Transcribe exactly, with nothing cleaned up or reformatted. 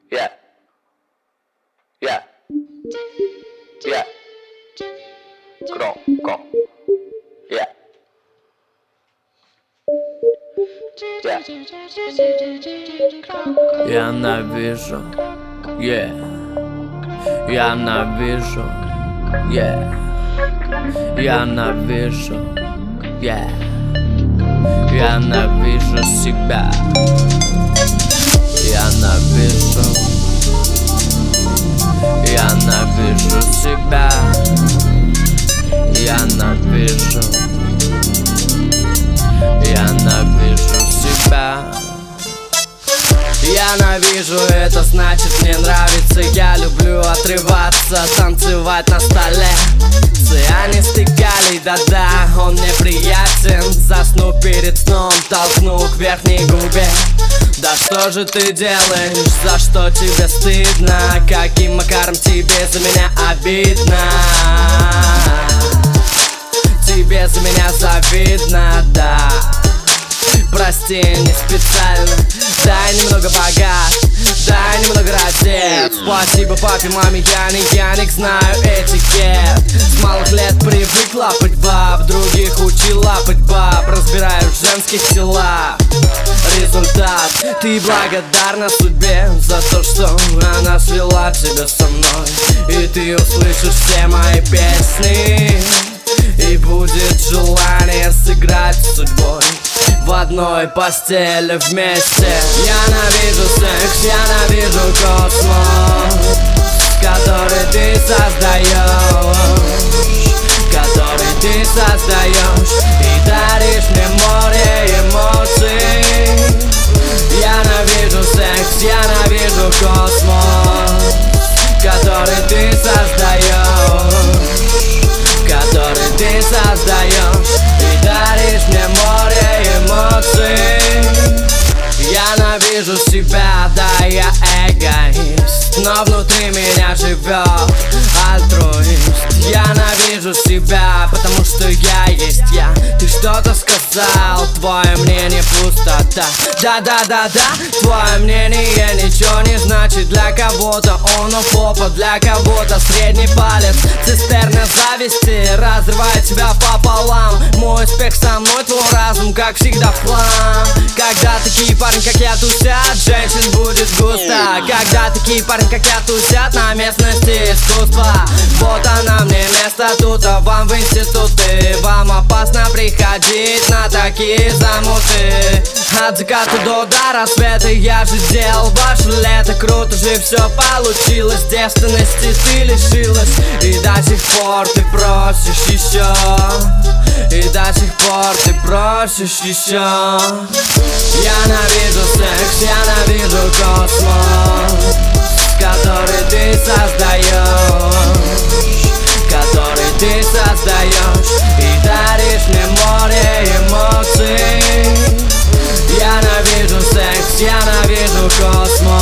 Yeah. Yeah. Yeah. Громко. Yeah. Yeah. Я навижу, yeah. Я навижу, yeah. Я навижу, yeah. Я навижу себя. Я навижу. Я навижу себя. Я навижу. Я навижу себя. Я навижу, это значит мне нравится. Я люблю отрываться, танцевать на столе. Цианистый калий, да-да, он мне приятен. Засну перед сном, толкну к верхней губе. Да что же ты делаешь, за что тебе стыдно? Каким макаром тебе за меня обидно? Тебе за меня завидно, да. Прости, не специально. Дай немного богат, дай немного раздет. Спасибо папе, маме, я не Яник, знаю этикет. С малых лет привык лапать баб, других учил лапать баб. Разбираю в женских телах. Результат, ты благодарна судьбе за то, что она свела тебя со мной. И ты услышишь все мои песни, и будет желание сыграть с судьбой в одной постели вместе. Я навижу секс, я навижу космос, который ты создаешь, который ты создаешь, и даришь мне море эмоций. Я навижу секс, я навижу космос, который ты создаешь, который ты создаешь, и даришь мне море эмоций. Я навижу себя, да, я эгоист, но внутри меня живет альтруист. Я навижу себя, потому что я есть я. Ты что-то сказал, твое мнение пустота. Да-да-да-да, твое мнение ничего не значит. Для кого-то он попа, для кого-то средний палец. Цистерна зависти разрывает тебя пополам. Мой успех со мной, твой разум, как всегда, в хлам. Когда такие парни, как я, тусят, женщин будет густо. Когда такие парни, как я, тусят на местности искусства. Вот она мне место тут, а вам в институты. Вам опасно приходить на такие замуты. От заката до до рассвета я же делал ваше лето. Круто же все получилось, девственности ты лишилась. И до сих пор ты просишь еще, и до сих пор ты просишь еще. Я навижу секс, я навижу космос, который ты создаешь, который ты создаешь, и даришь мне море эмоций. Я навижу секс, я навижу космос,